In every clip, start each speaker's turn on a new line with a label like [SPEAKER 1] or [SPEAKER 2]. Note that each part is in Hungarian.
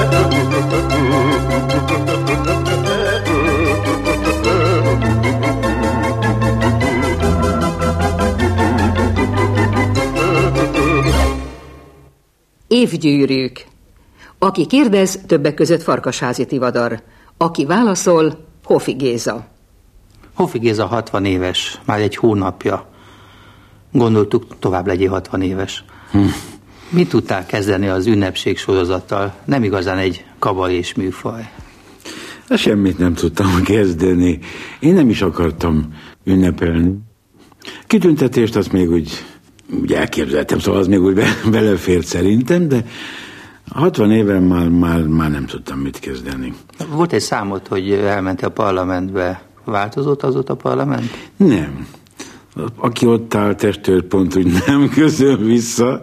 [SPEAKER 1] Évgyűrűk. Aki kérdez, többek között Farkasházi Tivadar. Aki válaszol, Hofi Géza.
[SPEAKER 2] Hofi Géza 60 éves, már egy hónapja. Gondoltuk, tovább legyél 60 éves. Mit tudtál kezdeni az ünnepség sorozattal? Nem igazán egy kabarés műfaj.
[SPEAKER 3] Semmit nem tudtam kezdeni. Én nem is akartam ünnepelni. Kitüntetést azt még úgy elképzeltem, szóval az még úgy belefért szerintem, de 60 éven már nem tudtam mit kezdeni.
[SPEAKER 2] Volt egy számot, hogy elmentél a parlamentbe. Változott azóta a parlament?
[SPEAKER 3] Nem. Aki ott áll, testőr pont úgy nem köszön vissza.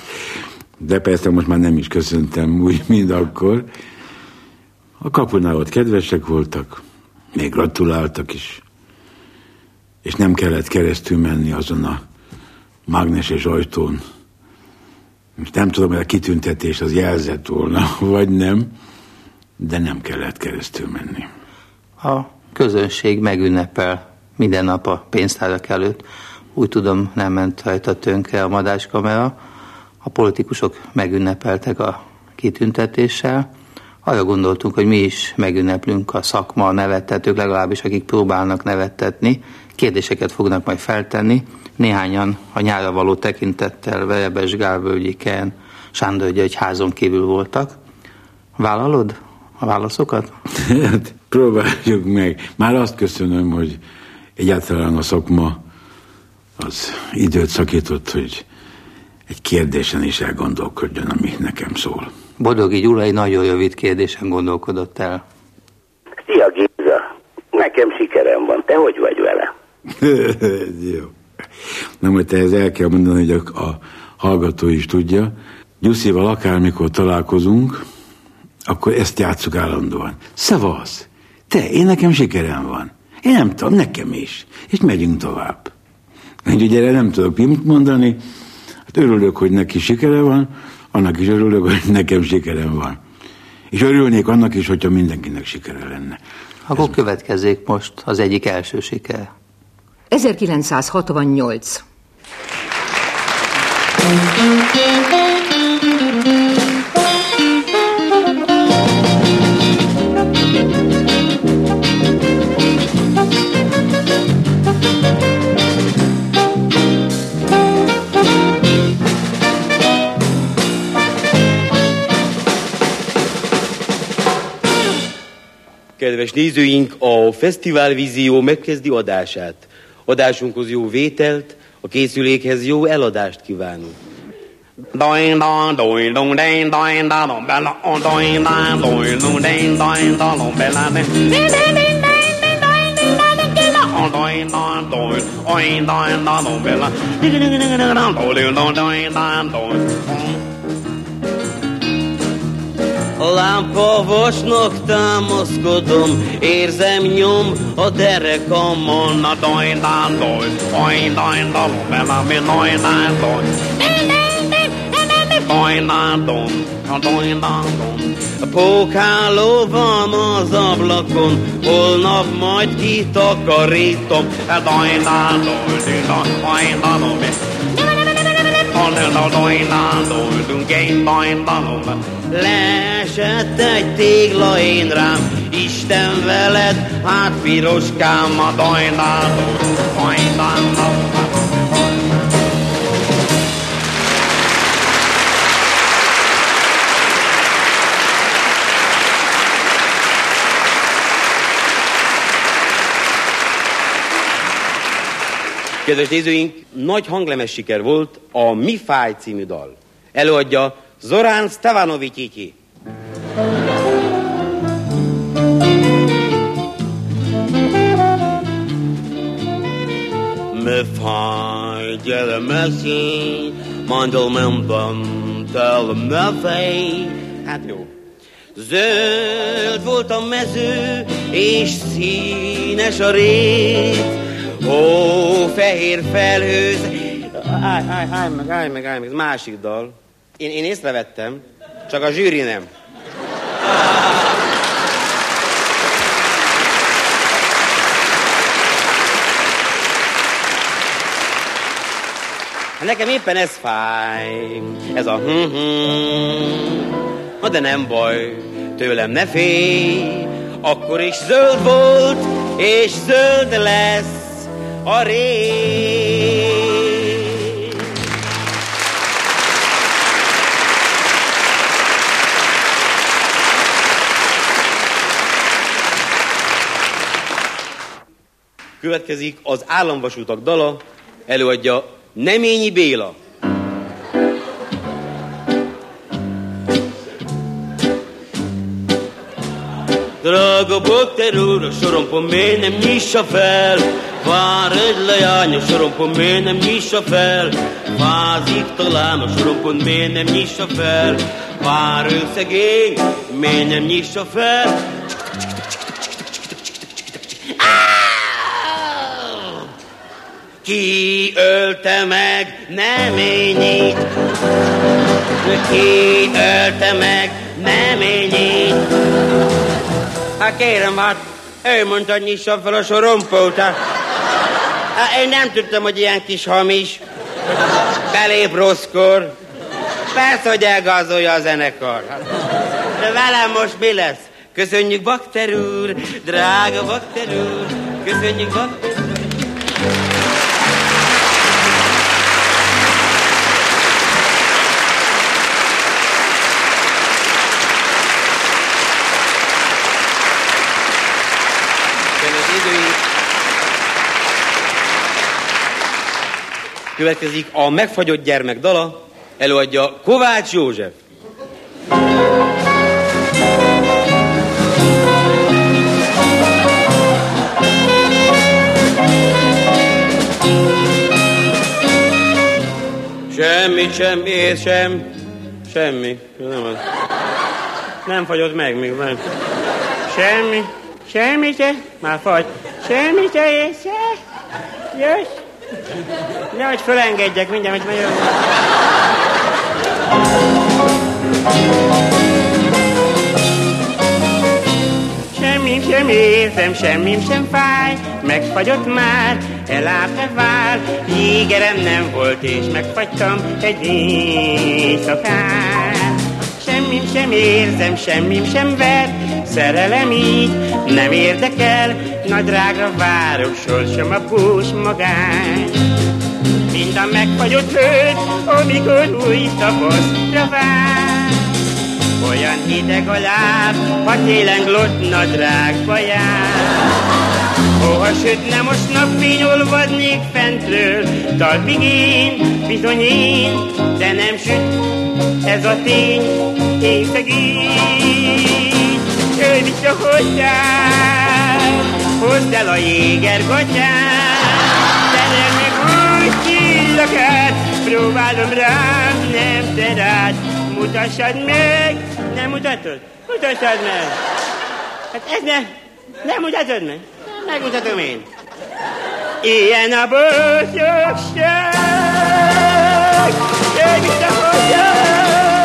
[SPEAKER 3] De persze most már nem is köszöntem úgy, mint akkor. A kapunál ott kedvesek voltak, még gratuláltak is. És nem kellett keresztül menni azon a mágneses ajtón. Most nem tudom, hogy a kitüntetés az jelzett volna, vagy nem, de nem kellett keresztül menni.
[SPEAKER 2] A közönség megünnepel minden nap a pénztárak előtt. Úgy tudom, nem ment rajta tönkre a madáskamera. A politikusok megünnepeltek a kitüntetéssel. Arra gondoltunk, hogy mi is megünneplünk, a szakma, a nevettetők, legalábbis akik próbálnak nevettetni. Kérdéseket fognak majd feltenni. Néhányan a nyárra való tekintettel Verebes, Gálvölgyi, Kern, Sándor György házon kívül voltak. Vállalod a válaszokat?
[SPEAKER 3] Hát próbáljuk meg. Már azt köszönöm, hogy egyáltalán a szakma az időt szakított, hogy egy kérdésen is elgondolkodjon, ami nekem szól.
[SPEAKER 2] Bodogi Gyula egy nagyon rövid kérdésen gondolkodott el.
[SPEAKER 4] Szia Géza, nekem sikerem van, te hogy vagy vele?
[SPEAKER 3] Jó. Nem, hogy te ezt el kell mondani, hogy a hallgató is tudja. Gyuszival akármikor találkozunk, akkor ezt játsszuk állandóan. Szavasz! Te, én nekem sikerem van. Én nem tudom, nekem is. És megyünk tovább. Úgyhogy erre nem tudok mit mondani. Hát örülök, hogy neki sikere van, annak is örülök, hogy nekem sikerem van. És örülnék annak is, hogyha mindenkinek sikere lenne.
[SPEAKER 2] Akkor következzék most az egyik első siker.
[SPEAKER 1] 1968.
[SPEAKER 5] Kedves nézőink, a Fesztiválvízió megkezdi adását. Adásunkhoz jó vételt, a készülékhez jó eladást kívánunk. A lámpavasnak támaszkodom, érzem nyom a derekamon, a dajdándoj, ajdándalom, elami dajdándoj, dajdándom, a dajdándom. Pókáló van az ablakon, holnap majd kitakarítom, a dajdándoj, dajdándom, leesett egy tégla én rám, Isten veled, hát piroskám a dajnáló. Kedves nézőink, nagy hanglemes siker volt a Mi fáj című dal. Előadja Zorán Stevanovics. Mi fáj, gyere mesélj, mandolmemben tel mi fáj. Hát jó. Zöld volt a mező, és színes a rét. Ó, fehér felhőz... Állj meg, ez másik dal. Én észrevettem, csak a zsűri nem. Nekem éppen ez fáj, ez a na de nem baj, tőlem ne félj, akkor is zöld volt, és zöld lesz a rég. Következik az Államvasutak dala, előadja Neményi Béla. Drága bakter úr, a sorompom miért nem nyissa fel? Vár egy leány, a sorompom miért nem nyissa fel? Vázik talán, a sorompom miért nem nyissa fel? Vár ő szegény, miért nem nyissa fel? Ki ölte meg Neményit? Ki ölte meg Neményit? Hát kérem, hát ő mondta, hogy nyissa fel a sorompót. Hát én nem tudtam, hogy ilyen kis hamis. Belép rosszkor. Persze, hogy elgázolja a zenekar. De velem most mi lesz? Köszönjük, bakter úr, drága bakter úr. Köszönjük, bakter úr. Következik a Megfagyott gyermek dala, előadja Kovács József. Semmi. Nem fagyott meg még. Semmi se, már fagy. Semmi se, jössz. Nehogy fölengedjek, mindjárt, hogy megyek. Semmim sem érzem, semmim sem fáj, megfagyott már, elállt-e vár, jégerem nem volt, és megfagytam egy éjszakán. Semmim sem érzem, semmim sem ver, szerelem így nem érdekel, nagy drágra várok, sorsom a bús magány. Mind a megfagyott hőt, amikor új tavaszra vár. Olyan hideg a láb, ha télen glott nadrágba jár. Ó, ha sütne most napfény, olvadnék fentről, talpig én, bizony én, de nem süt, ez a tény, én szegény. Jöjj vissza hozzám, hozd el a jégergatyát, szerelj meg úgy csillagát, próbálom rám, nem terát. Mutassad meg, nem mutatod? Mutassad meg. Hát ez nem mutatod meg? Megmutatom én. Ilyen a boldogság, jöjj vissza hozzám.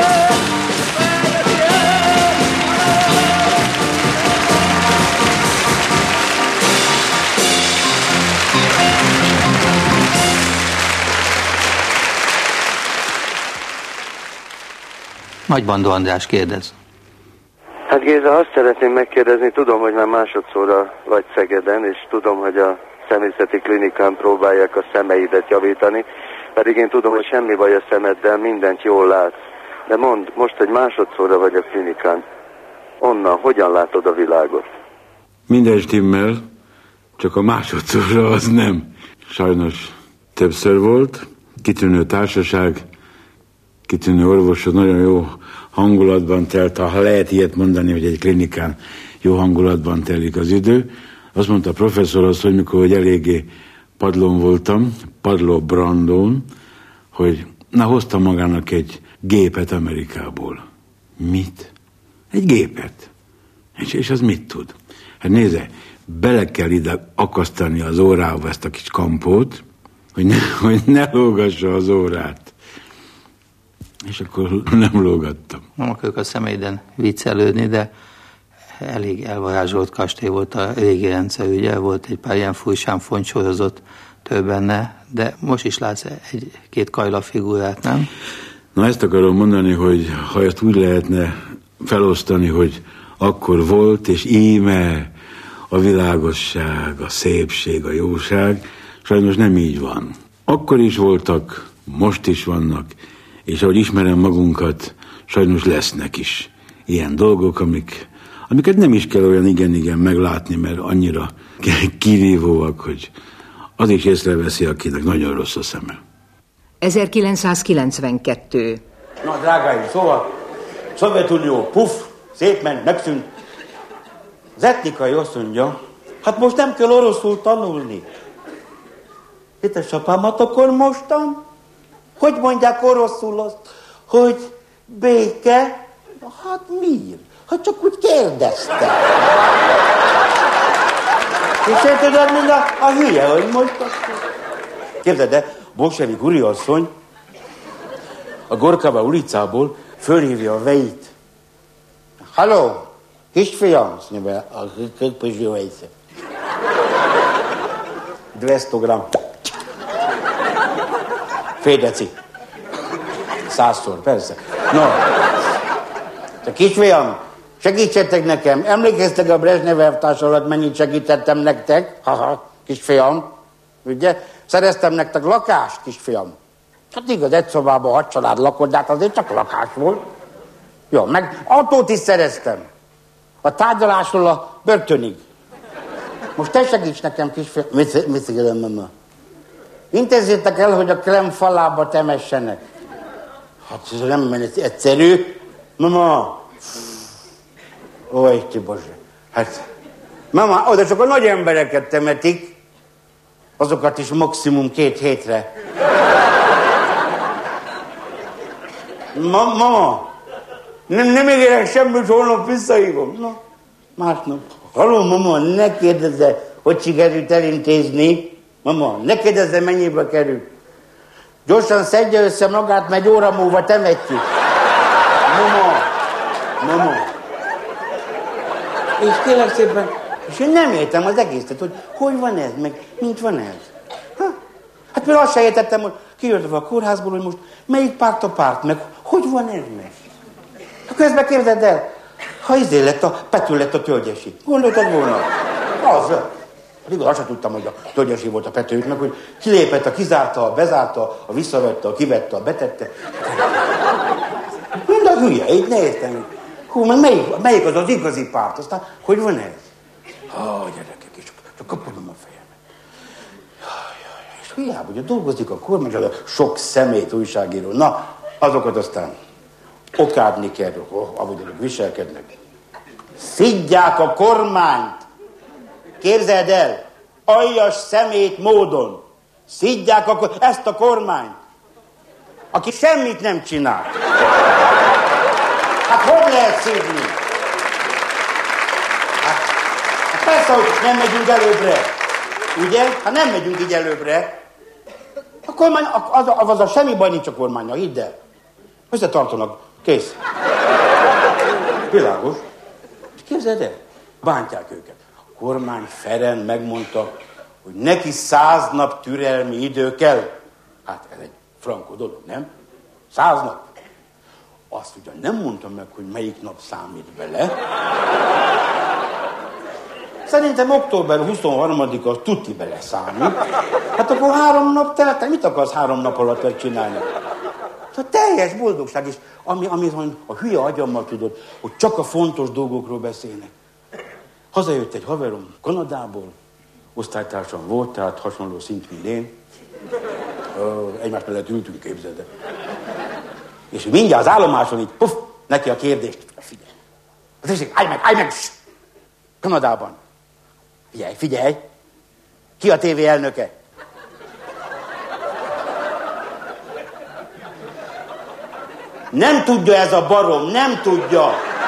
[SPEAKER 2] Nagybandó András kérdez.
[SPEAKER 6] Hát Géza, azt szeretném megkérdezni, tudom, hogy már másodszorra vagy Szegeden, és tudom, hogy a személyzeti klinikán próbálják a szemeidet javítani, pedig én tudom, hogy semmi baj a szemeddel, mindent jól látsz. De mondd, most, hogy másodszorra vagy a klinikán, onnan hogyan látod a világot?
[SPEAKER 3] Minden stimmel, csak a másodszorra az nem. Sajnos többször volt, kitűnő társaság, kitűnő orvosod, nagyon jó hangulatban telt, ha lehet ilyet mondani, hogy egy klinikán jó hangulatban telik az idő. Azt mondta a professzor az, hogy mikor hogy eléggé padlón voltam, padlóbrandón, hogy hoztam magának egy gépet Amerikából. Mit? Egy gépet. És az mit tud? Hát nézze, bele kell ide akasztani az órába ezt a kis kampót, hogy ne lógassa az órát. És akkor nem lógattam.
[SPEAKER 2] Nem akarok a személyden viccelődni, de elég elvarázsolt kastély volt a régi rendszer, ugye volt egy pár ilyen fújsám foncsorozott szereplő benne, de most is látsz egy-két Kajla figurát, nem?
[SPEAKER 3] Na ezt akarom mondani, hogy ha ezt úgy lehetne felosztani, hogy akkor volt, és íme a világosság, a szépség, a jóság, sajnos nem így van. Akkor is voltak, most is vannak, és ahogy ismerem magunkat, sajnos lesznek is ilyen dolgok, amiket nem is kell olyan igen meglátni, mert annyira kirívóak, hogy az is észreveszi, akinek nagyon rossz a szeme.
[SPEAKER 1] 1992.
[SPEAKER 7] Na, drágáim, szóval Szovjetunió, puff, szétment, megszűnt. Az etnikai azt mondja, hát most nem kell oroszul tanulni. Édesapámat akkor mostan? Hogy mondják oroszul azt, hogy béke? Hát miért? Hát csak úgy kérdezte. És én tudod, mind a hülye, hogy most akkor... Képzeld el, bolsevik úriasszony a Gorkava ulicából fölhívja a vejit. Halló, kisfiam, mondja, как поживаете? 200 gram. Fél deci. 100-szor, persze. No, te kisfiam, segítsetek nekem. Emlékeztek a Brezsnyev elvtárs alatt, mennyit segítettem nektek? Haha, kisfiam, ugye? Szereztem nektek lakást, kisfiam. Hát igaz, egy szobában 6 család lakott, de hát azért csak lakás volt. Jó, meg autót is szereztem. A tárgyalásról a börtönig. Most te segíts nekem, kisfiam. Mit szigedem, mama? Intézzétek el, hogy a Krem falába temessenek. Hát ez nem egyszerű. Mama. Ó, Isten Bože. Hát, mama, oda csak a nagy embereket temetik, azokat is maximum 2 hétre. Mama, nem ígérek semmit, holnap visszahívom. Na, másnap. Halló, mama, ne kérdezze, hogy sikerült elintézni. Mama, ne kérdezze, mennyibe kerül. Gyorsan szedje össze magát, mert 1 óra múlva temetjük. Mama. És kérlek szépen, és én nem értem az egészet, hogy van ez, meg mint van ez. Hát például azt se értettem, hogy kijöttve a kórházból, hogy most melyik párt a párt, meg hogy van ez meg. Közben képzeld el, ha Pető lett a Tölgyesi. Gondoltad volna? Az. Igaz, azt sem tudtam, hogy a Tölgyesi volt a Petőt, meg hogy kilépett, kizárta, bezárta, visszavette, kivette, betette. Mind a hülye, így ne értem. Hú, meg melyik az igazi párt? Aztán, hogy van ez? Gyerekek, és csak kapodom a fejemet. És hiába, ugye dolgozik a kormány, a sok szemét újságíró. Na, azokat aztán okádni kell, ahogy azok viselkednek. Szidják a kormányt. Képzeld el, aljas szemét módon. Szidják ezt a kormányt, aki semmit nem csinál. Hát hogy lehet szívni? Hát persze, hogy nem megyünk előbbre. Ugye? Ha nem megyünk így előbbre, a kormány, az a semmi baj nincs a kormánnyal, hidd el. Összetartanak. Kész. Világos. És képzeld el, bántják őket. A kormány Ferenc megmondta, hogy neki 100 nap türelmi idő kell. Hát ez egy frankó dolog, nem? 100 nap. Azt ugyan nem mondtam meg, hogy melyik nap számít bele. Szerintem október 23-a tuti bele számít. Hát akkor 3 nap telt, mit akarsz 3 nap alatt megcsinálni? Tehát teljes boldogság, és amit a hülye agyammal tudod, hogy csak a fontos dolgokról beszélnek. Hazajött egy haverom Kanadából, osztálytársam volt, tehát hasonló szint, mint én. Egymás mellett ültünk, képzeld el. És mindjárt az állomáson így, puff, neki a kérdést. Figyelj. Tessék, állj meg! Kanadában. Figyelj. Ki a TV elnöke? Nem tudja ez a barom, nem tudja.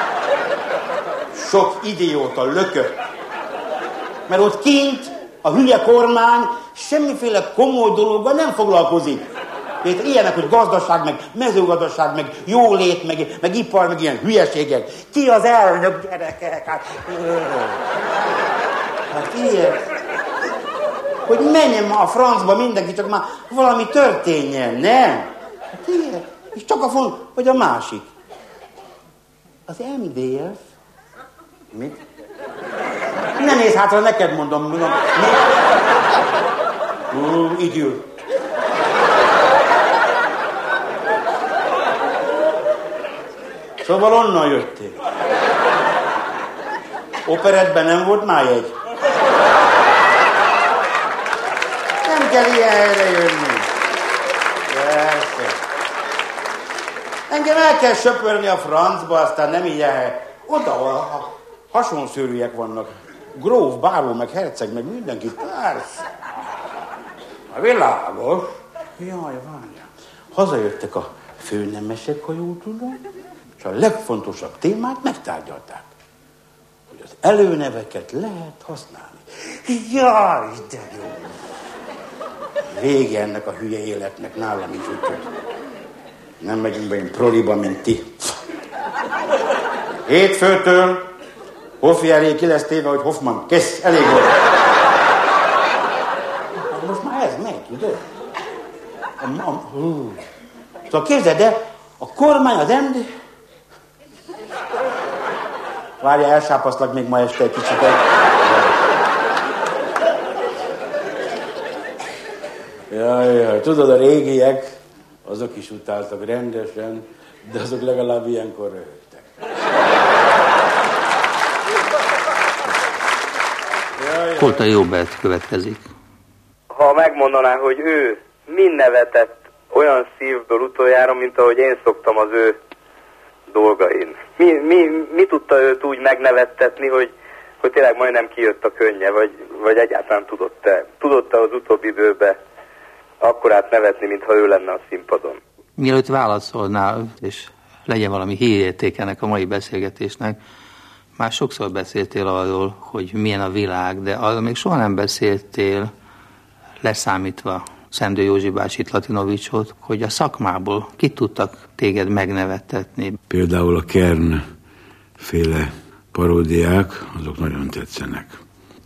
[SPEAKER 7] Sok idióta lökött. Mert ott kint a hülye kormány semmiféle komoly dologgal nem foglalkozik. Ilyenek, hogy gazdaság, meg mezőgazdaság, meg jólét, meg ipar, meg ilyen hülyeségek. Ki az elnök, gyerekek? Hát ilyen. hogy menjen ma a francba mindenki, csak már valami történjen, nem? Hát igen. És csak a font, hogy a másik. Az MDF? Mit? Ne nézz hátra, neked mondom. Igyül. Szóval onnan jöttél. Operettben nem volt már jegy? Nem kell ilyen helyre jönni. Persze. Engem el kell söpörni a francba, aztán nem ilyen hely. Oda, a hasonszőrűek vannak. Gróf, báró, meg herceg, meg mindenki. Persze. A világos. Jaj, várjál. Hazajöttek a főnemesek, ha jól tudom, és a legfontosabb témát megtárgyalták. Hogy az előneveket lehet használni. Jaj, de jó. Vége ennek a hülye életnek nálam is, úgyhogy nem megyünk be én proliba, mint ti. Hétfőtől Hoffi elé ki lesz téve, hogy Hoffman, kész, elég volt. Most már ez megy, tudod? Szóval képzeld el, a kormány, az MD... Várja, elsápaszlak még ma este egy kicsit. Jaj, tudod, a régiek, azok is utáltak rendesen, de azok legalább ilyenkor röhögtek.
[SPEAKER 2] Koltai Róbert következik.
[SPEAKER 6] Ha megmondaná, hogy ő mind nevetett olyan szívből utoljára, mint ahogy én szoktam az ő dolgain. Mi tudta őt úgy megnevettetni, hogy tényleg majdnem kijött a könnye, vagy egyáltalán tudott-e az utóbbi időben akkorát nevetni, mintha ő lenne a színpadon?
[SPEAKER 2] Mielőtt válaszolnál, és legyen valami hírérték ennek a mai beszélgetésnek, már sokszor beszéltél arról, hogy milyen a világ, de arról még soha nem beszéltél, leszámítva Szendő Józsi bácsit, Latinovicsot, hogy a szakmából kit tudtak téged megnevettetni.
[SPEAKER 3] Például a Kern féle paródiák, azok nagyon tetszenek.